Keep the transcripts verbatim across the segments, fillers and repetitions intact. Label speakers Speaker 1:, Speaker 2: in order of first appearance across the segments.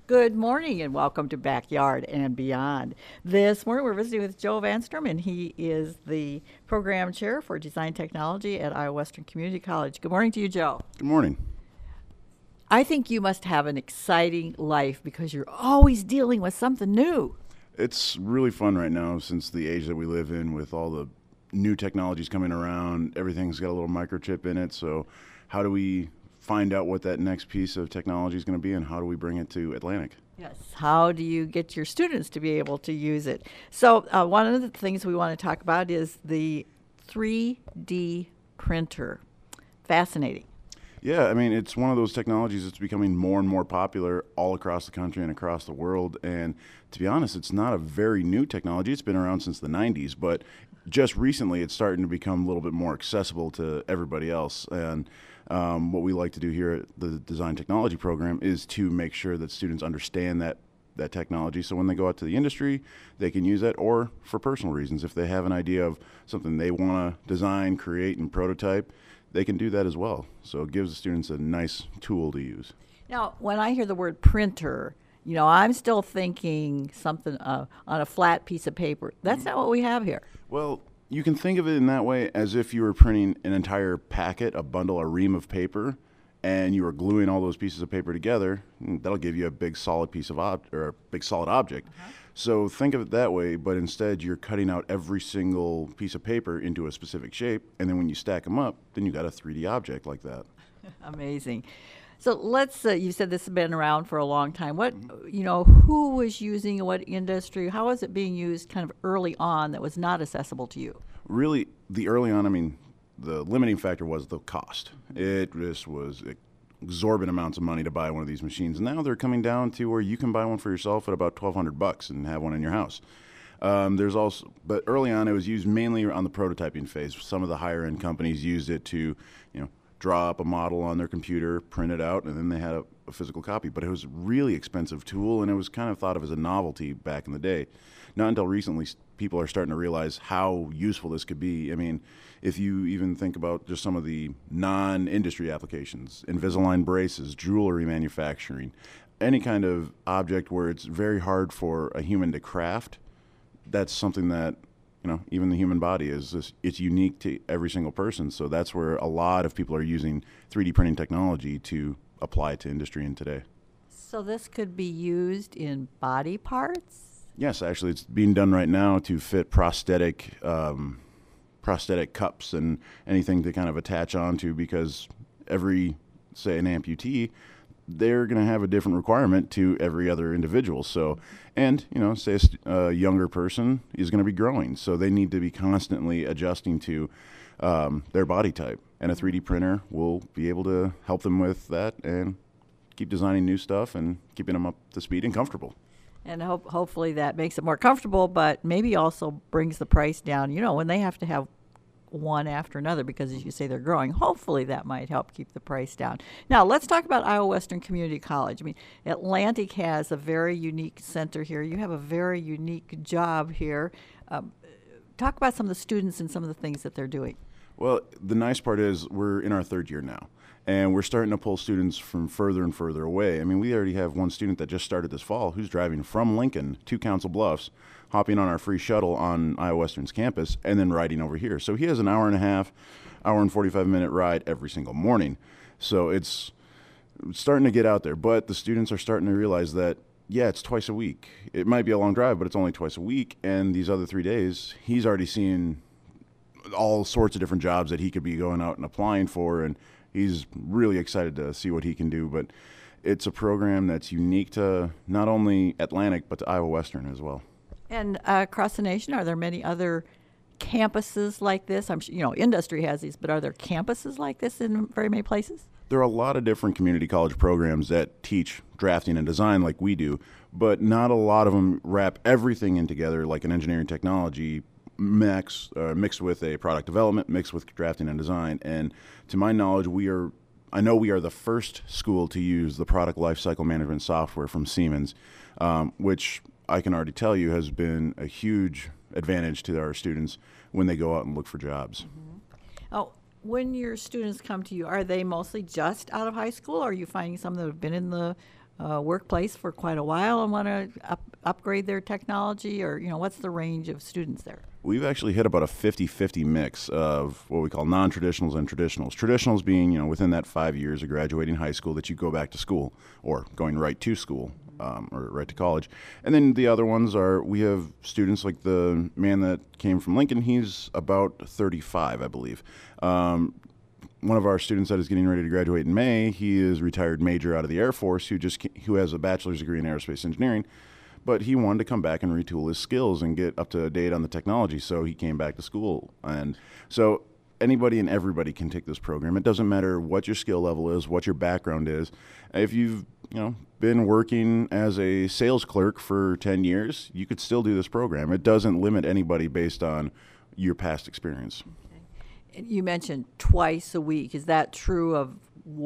Speaker 1: Good morning and welcome to Backyard and Beyond. This morning we're visiting with Joe Vanstrom, and he is the program chair for design technology at Iowa Western Community College. Good morning to you, Joe.
Speaker 2: Good morning.
Speaker 1: I think you must have an exciting life because you're always dealing with something new.
Speaker 2: It's really fun right now since the age that we live in with all the new technologies coming around. Everything's got a little microchip in it. So how do we find out what that next piece of technology is going to be and how do we bring it to Atlantic?
Speaker 1: Yes. How do you get your students to be able to use it? So uh, one of the things we want to talk about is the three D printer. Fascinating.
Speaker 2: Yeah, I mean, it's one of those technologies that's becoming more and more popular all across the country and across the world. And to be honest, it's not a very new technology. It's been around since the nineties, but just recently it's starting to become a little bit more accessible to everybody else. And um, what we like to do here at the Design Technology program is to make sure that students understand that that technology, so when they go out to the industry, they can use that, or for personal reasons, if they have an idea of something they want to design, create, and prototype, they can do that as well. So it gives the students a nice tool to use.
Speaker 1: Now, when I hear the word printer, you know, I'm still thinking something uh, on a flat piece of paper. That's not what we have here.
Speaker 2: Well, you can think of it in that way as if you were printing an entire packet, a bundle, a ream of paper, and you were gluing all those pieces of paper together. That'll give you a big solid piece of ob- or a big solid object. Uh-huh. So think of it that way, but instead you're cutting out every single piece of paper into a specific shape, and then when you stack them up, then you got a three D object like that.
Speaker 1: Amazing. So let's, uh, you said this has been around for a long time. What, you know, who was using what industry? How was it being used kind of early on that was not accessible to you?
Speaker 2: Really, the early on, I mean, the limiting factor was the cost. It just was exorbitant amounts of money to buy one of these machines. Now they're coming down to where you can buy one for yourself at about twelve hundred bucks and have one in your house. Um, there's also, but early on it was used mainly on the prototyping phase. Some of the higher end companies used it to, you know, draw up a model on their computer, print it out, and then they had a, a physical copy. But it was a really expensive tool, and it was kind of thought of as a novelty back in the day. Not until recently, people are starting to realize how useful this could be. I mean, if you even think about just some of the non-industry applications, Invisalign braces, jewelry manufacturing, any kind of object where it's very hard for a human to craft, that's something that, you know, even the human body is this, it's unique to every single person. So that's where a lot of people are using three D printing technology to apply it to industry in today.
Speaker 1: So this could be used in body parts?
Speaker 2: Yes, actually, it's being done right now to fit prosthetic um, prosthetic cups and anything to kind of attach onto, because every, say, an amputee, they're going to have a different requirement to every other individual. So, and, you know, say a st- a younger person is going to be growing, so they need to be constantly adjusting to um, their body type. And a three D printer will be able to help them with that and keep designing new stuff and keeping them up to speed and comfortable.
Speaker 1: And hope, hopefully that makes it more comfortable, but maybe also brings the price down. You know, when they have to have one after another, because as you say, they're growing, hopefully that might help keep the price down. Now, let's talk about Iowa Western Community College. I mean, Atlantic has a very unique center here. You have a very unique job here. Um, talk about some of the students and some of the things that they're doing.
Speaker 2: Well, the nice part is we're in our third year now, and we're starting to pull students from further and further away. I mean, we already have one student that just started this fall who's driving from Lincoln to Council Bluffs, hopping on our free shuttle on Iowa Western's campus, and then riding over here. So he has an hour and a half, hour and forty-five minute ride every single morning. So it's starting to get out there, but the students are starting to realize that, yeah, it's twice a week. It might be a long drive, but it's only twice a week, and these other three days, he's already seeing all sorts of different jobs that he could be going out and applying for, and he's really excited to see what he can do. But it's a program that's unique to not only Atlantic, but to Iowa Western as well.
Speaker 1: And uh, across the nation, are there many other campuses like this? I'm sure, you know, industry has these, but are there campuses like this in very many places?
Speaker 2: There are a lot of different community college programs that teach drafting and design like we do, but not a lot of them wrap everything in together like an engineering technology mix, uh, mixed with a product development, mixed with drafting and design. And to my knowledge, we are, I know we are the first school to use the product lifecycle management software from Siemens, um, which I can already tell you has been a huge advantage to our students when they go out and look for jobs.
Speaker 1: Mm-hmm. Oh, when your students come to you, are they mostly just out of high school, or are you finding some that have been in the uh, workplace for quite a while and want to up, upgrade their technology, or you know, what's the range of students there?
Speaker 2: We've actually hit about a fifty-fifty mix of what we call non-traditionals and traditionals. Traditionals being, you know, within that five years of graduating high school that you go back to school or going right to school um, or right to college. And then the other ones are, we have students like the man that came from Lincoln. He's about thirty-five, I believe. Um, one of our students that is getting ready to graduate in May, he is retired major out of the Air Force who just who has a bachelor's degree in aerospace engineering. But he wanted to come back and retool his skills and get up to date on the technology, so he came back to school. And so anybody and everybody can take this program. It doesn't matter what your skill level is, what your background is. If you've you know been working as a sales clerk for ten years, you could still do this program. It doesn't limit anybody based on your past experience.
Speaker 1: Okay. You mentioned twice a week. Is that true of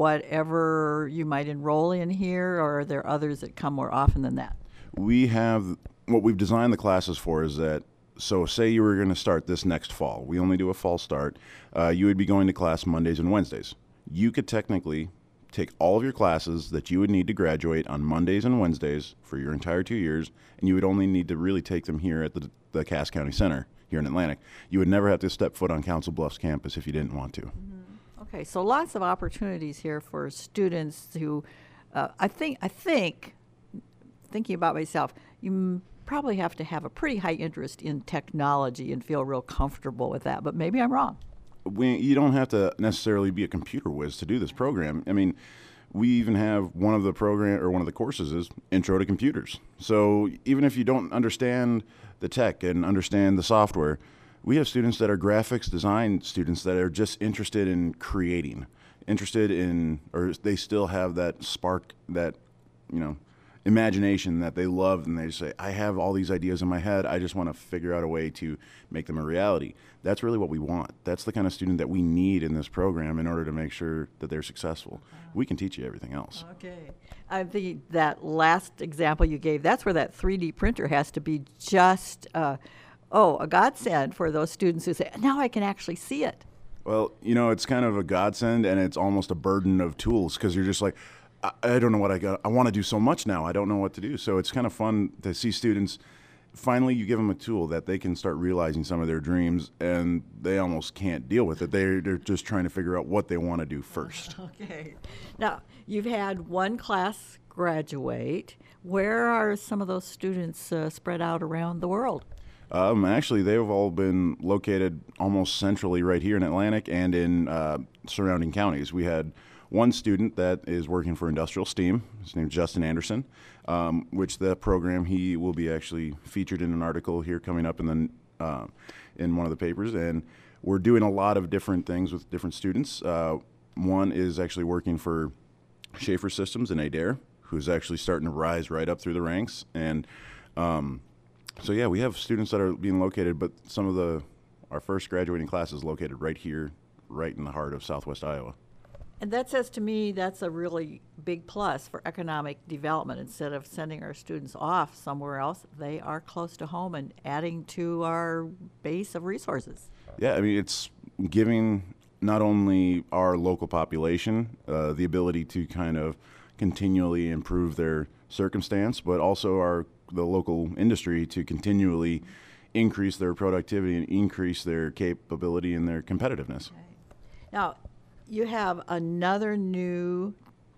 Speaker 1: whatever you might enroll in here, or are there others that come more often than that?
Speaker 2: We have, what we've designed the classes for is that, so say you were going to start this next fall. We only do a fall start. Uh, you would be going to class Mondays and Wednesdays. You could technically take all of your classes that you would need to graduate on Mondays and Wednesdays for your entire two years, and you would only need to really take them here at the, the Cass County Center here in Atlantic. You would never have to step foot on Council Bluffs campus if you didn't want to.
Speaker 1: Mm-hmm. Okay, so lots of opportunities here for students who, uh, I think, I think, thinking about myself, you m- probably have to have a pretty high interest in technology and feel real comfortable with that, but maybe I'm wrong.
Speaker 2: We, you don't have to necessarily be a computer whiz to do this program. I mean, we even have one of the program or one of the courses is Intro to Computers. So even if you don't understand the tech and understand the software, we have students that are graphics design students that are just interested in creating, interested in, or they still have that spark, that, you know, imagination that they love, and they say, I have all these ideas in my head, I just want to figure out a way to make them a reality. That's really what we want. That's the kind of student that we need in this program in order to make sure that they're successful. We can teach you everything else.
Speaker 1: Okay. I think that last example you gave, that's where that three D printer has to be just, uh, oh, a godsend for those students who say, now I can actually see it.
Speaker 2: Well, you know, it's kind of a godsend, and it's almost a burden of tools, because you're just like, I, I don't know what I got. I want to do so much now. I don't know what to do. So it's kind of fun to see students, finally you give them a tool that they can start realizing some of their dreams, and they almost can't deal with it. They're, they're just trying to figure out what they want to do first.
Speaker 1: Okay. Now, you've had one class graduate. Where are some of those students uh, spread out around the world?
Speaker 2: Um, actually, they've all been located almost centrally right here in Atlantic and in uh, surrounding counties. We had one student that is working for Industrial Steam. His name is Justin Anderson, um, which the program, he will be actually featured in an article here coming up in the uh, in one of the papers. And we're doing a lot of different things with different students. Uh, one is actually working for Schaefer Systems in Adair, who's actually starting to rise right up through the ranks. And um, so, yeah, we have students that are being located, but some of the our first graduating class is located right here, right in the heart of Southwest Iowa.
Speaker 1: And that says to me that's a really big plus for economic development. Instead of sending our students off somewhere else, they are close to home and adding to our base of resources.
Speaker 2: Yeah, I mean, it's giving not only our local population uh, the ability to kind of continually improve their circumstance, but also our the local industry to continually increase their productivity and increase their capability and their competitiveness.
Speaker 1: Okay. Now, you have another new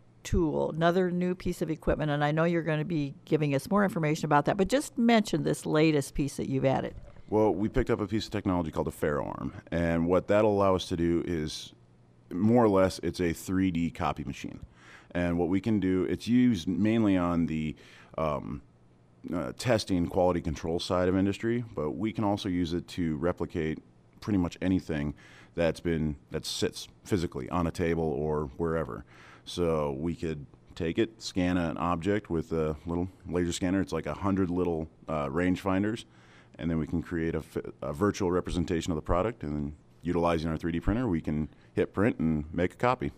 Speaker 1: tool, another new piece of equipment, and I know you're going to be giving us more information about that, but just mention this latest piece that you've added.
Speaker 2: Well, we picked up a piece of technology called a FaroArm, and what that'll allow us to do is, more or less, it's a three D copy machine. And what we can do, it's used mainly on the um, uh, testing quality control side of industry, but we can also use it to replicate pretty much anything that's been that sits physically on a table or wherever. So we could take it, scan an object with a little laser scanner. It's like a hundred little uh, rangefinders, and then we can create a, a virtual representation of the product. And then, utilizing our three D printer, we can hit print and make a copy.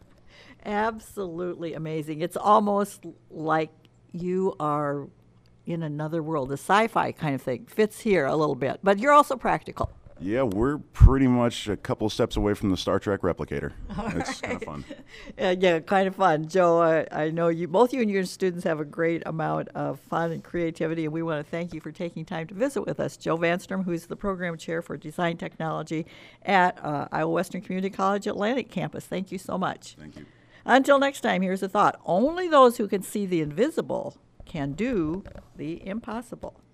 Speaker 1: Absolutely amazing. It's almost like you are in another world. The sci-fi kind of thing fits here a little bit, but you're also practical.
Speaker 2: Yeah, we're pretty much a couple steps away from the Star Trek replicator. It's kind of fun.
Speaker 1: Uh, yeah, kind of fun. Joe, I, I know you, both you and your students have a great amount of fun and creativity, and we want to thank you for taking time to visit with us. Joe Vanstrom, who's the program chair for design technology at uh, Iowa Western Community College Atlantic Campus. Thank you so much.
Speaker 2: Thank you.
Speaker 1: Until next time, here's a thought. Only those who can see the invisible can do the impossible.